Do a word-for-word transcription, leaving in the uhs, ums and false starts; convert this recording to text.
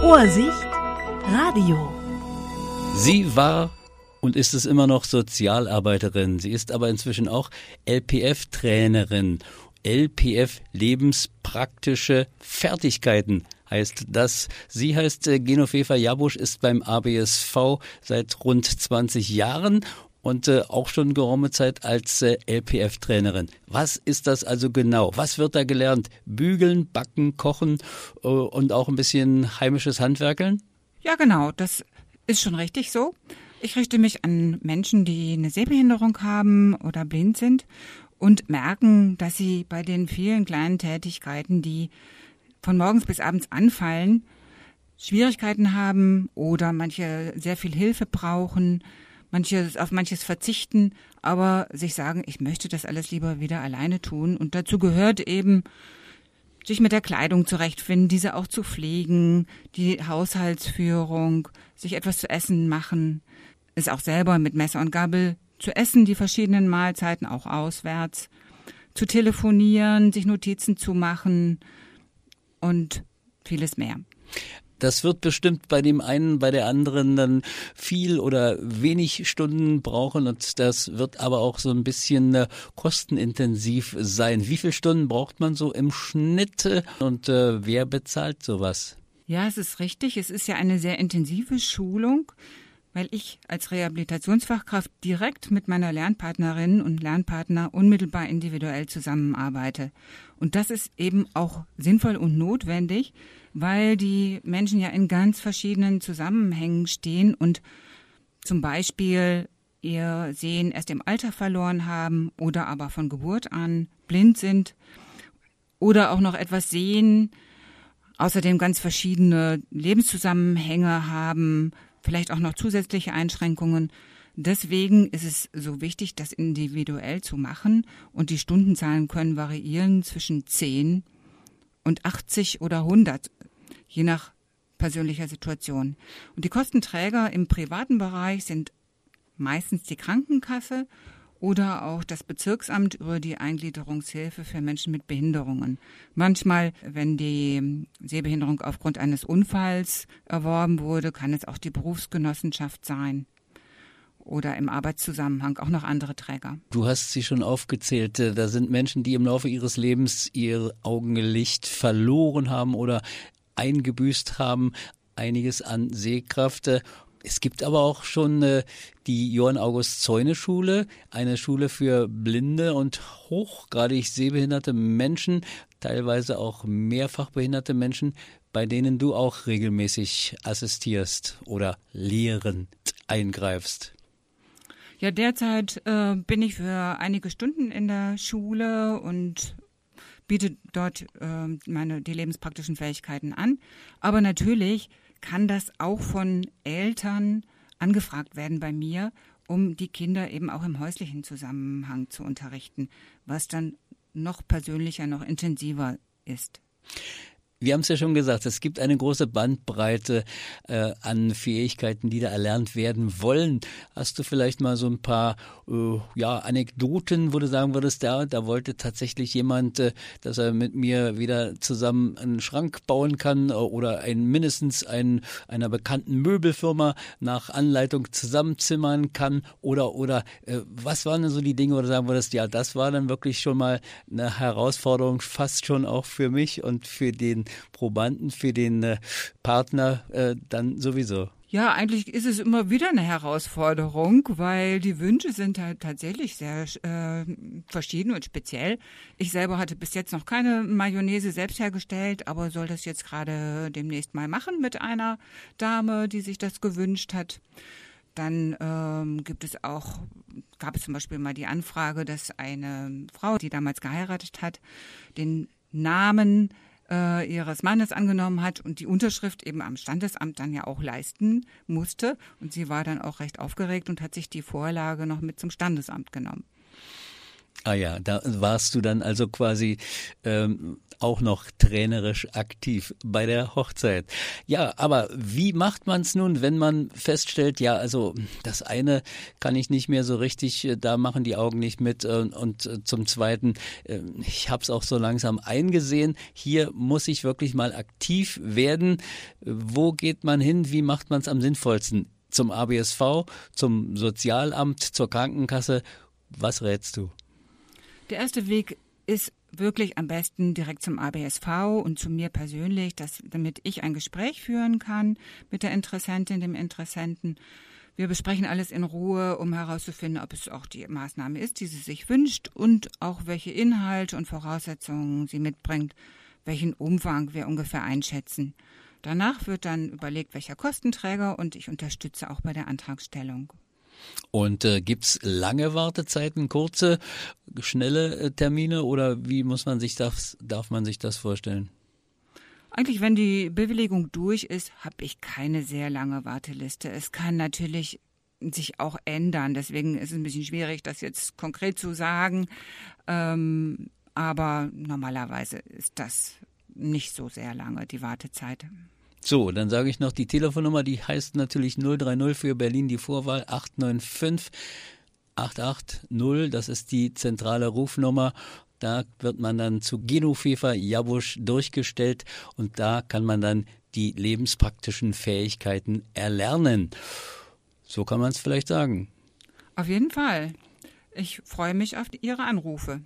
Vorsicht, Radio. Sie war und ist es immer noch Sozialarbeiterin. Sie ist aber inzwischen auch L P F-Trainerin. L P F lebenspraktische Fertigkeiten heißt das. Sie heißt äh, Genoveva Jabusch, ist beim A B S V seit rund zwanzig Jahren und äh, auch schon geraume Zeit als äh, L P F-Trainerin. Was ist das also genau? Was wird da gelernt? Bügeln, backen, kochen äh, und auch ein bisschen heimisches Handwerkeln? Ja, genau, das ist schon richtig so. Ich richte mich an Menschen, die eine Sehbehinderung haben oder blind sind und merken, dass sie bei den vielen kleinen Tätigkeiten, die von morgens bis abends anfallen, Schwierigkeiten haben oder manche sehr viel Hilfe brauchen, manche auf manches verzichten, aber sich sagen, ich möchte das alles lieber wieder alleine tun. Und dazu gehört eben, sich mit der Kleidung zurechtfinden, diese auch zu pflegen, die Haushaltsführung, sich etwas zu essen machen, es auch selber mit Messer und Gabel zu essen, die verschiedenen Mahlzeiten auch auswärts, zu telefonieren, sich Notizen zu machen und vieles mehr. Das wird bestimmt bei dem einen, bei der anderen dann viel oder wenig Stunden brauchen und das wird aber auch so ein bisschen äh, kostenintensiv sein. Wie viele Stunden braucht man so im Schnitt und äh, wer bezahlt sowas? Ja, es ist richtig. Es ist ja eine sehr intensive Schulung, weil ich als Rehabilitationsfachkraft direkt mit meiner Lernpartnerin und Lernpartner unmittelbar individuell zusammenarbeite. Und das ist eben auch sinnvoll und notwendig, weil die Menschen ja in ganz verschiedenen Zusammenhängen stehen und zum Beispiel ihr Sehen erst im Alter verloren haben oder aber von Geburt an blind sind oder auch noch etwas sehen, außerdem ganz verschiedene Lebenszusammenhänge haben, vielleicht auch noch zusätzliche Einschränkungen. Deswegen ist es so wichtig, das individuell zu machen und die Stundenzahlen können variieren zwischen zehn und achtzig oder hundert, je nach persönlicher Situation. Und die Kostenträger im privaten Bereich sind meistens die Krankenkasse oder auch das Bezirksamt über die Eingliederungshilfe für Menschen mit Behinderungen. Manchmal, wenn die Sehbehinderung aufgrund eines Unfalls erworben wurde, kann es auch die Berufsgenossenschaft sein oder im Arbeitszusammenhang auch noch andere Träger. Du hast sie schon aufgezählt. Da sind Menschen, die im Laufe ihres Lebens ihr Augenlicht verloren haben oder eingebüßt haben, einiges an Sehkraft. Es gibt aber auch schon äh, die Johann-August-Zäune-Schule, eine Schule für blinde und hochgradig sehbehinderte Menschen, teilweise auch mehrfach behinderte Menschen, bei denen du auch regelmäßig assistierst oder lehrend eingreifst. Ja, derzeit äh, bin ich für einige Stunden in der Schule und biete dort äh, meine die lebenspraktischen Fähigkeiten an. Aber natürlich kann das auch von Eltern angefragt werden bei mir, um die Kinder eben auch im häuslichen Zusammenhang zu unterrichten, was dann noch persönlicher, noch intensiver ist. Wir haben es ja schon gesagt, es gibt eine große Bandbreite äh, an Fähigkeiten, die da erlernt werden wollen. Hast du vielleicht mal so ein paar äh, ja, Anekdoten, wo du sagen würdest, da, da wollte tatsächlich jemand, äh, dass er mit mir wieder zusammen einen Schrank bauen kann äh, oder ein, mindestens ein, einer bekannten Möbelfirma nach Anleitung zusammenzimmern kann oder, oder äh, was waren denn so die Dinge, wo du sagen würdest, ja, das war dann wirklich schon mal eine Herausforderung, fast schon auch für mich und für den Probanden, für den äh, Partner äh, dann sowieso. Ja, eigentlich ist es immer wieder eine Herausforderung, weil die Wünsche sind halt tatsächlich sehr äh, verschieden und speziell. Ich selber hatte bis jetzt noch keine Mayonnaise selbst hergestellt, aber soll das jetzt gerade demnächst mal machen mit einer Dame, die sich das gewünscht hat. Dann ähm, gibt es auch, gab es zum Beispiel mal die Anfrage, dass eine Frau, die damals geheiratet hat, den Namen äh, ihres Mannes angenommen hat und die Unterschrift eben am Standesamt dann ja auch leisten musste. Und sie war dann auch recht aufgeregt und hat sich die Vorlage noch mit zum Standesamt genommen. Ah ja, da warst du dann also quasi ähm, auch noch trainerisch aktiv bei der Hochzeit. Ja, aber wie macht man es nun, wenn man feststellt, ja, also das eine kann ich nicht mehr so richtig, da machen die Augen nicht mit, äh, und äh, zum Zweiten, äh, ich habe es auch so langsam eingesehen, hier muss ich wirklich mal aktiv werden. Wo geht man hin, wie macht man es am sinnvollsten? Zum A B S V, zum Sozialamt, zur Krankenkasse? Was rätst du? Der erste Weg ist wirklich am besten direkt zum A B S V und zu mir persönlich, dass, damit ich ein Gespräch führen kann mit der Interessentin, dem Interessenten. Wir besprechen alles in Ruhe, um herauszufinden, ob es auch die Maßnahme ist, die sie sich wünscht und auch welche Inhalte und Voraussetzungen sie mitbringt, welchen Umfang wir ungefähr einschätzen. Danach wird dann überlegt, welcher Kostenträger, und ich unterstütze auch bei der Antragstellung. Und äh, gibt's lange Wartezeiten, kurze, schnelle äh, Termine oder wie muss man sich das, darf man sich das vorstellen? Eigentlich, wenn die Bewilligung durch ist, habe ich keine sehr lange Warteliste. Es kann natürlich sich auch ändern, deswegen ist es ein bisschen schwierig, das jetzt konkret zu sagen. Ähm, aber normalerweise ist das nicht so sehr lange, die Wartezeit. So, dann sage ich noch die Telefonnummer, die heißt natürlich null drei null für Berlin, die Vorwahl acht neun fünf acht acht null, das ist die zentrale Rufnummer. Da wird man dann zu Guido Fefer-Jabusch durchgestellt und da kann man dann die lebenspraktischen Fähigkeiten erlernen. So kann man es vielleicht sagen. Auf jeden Fall. Ich freue mich auf Ihre Anrufe.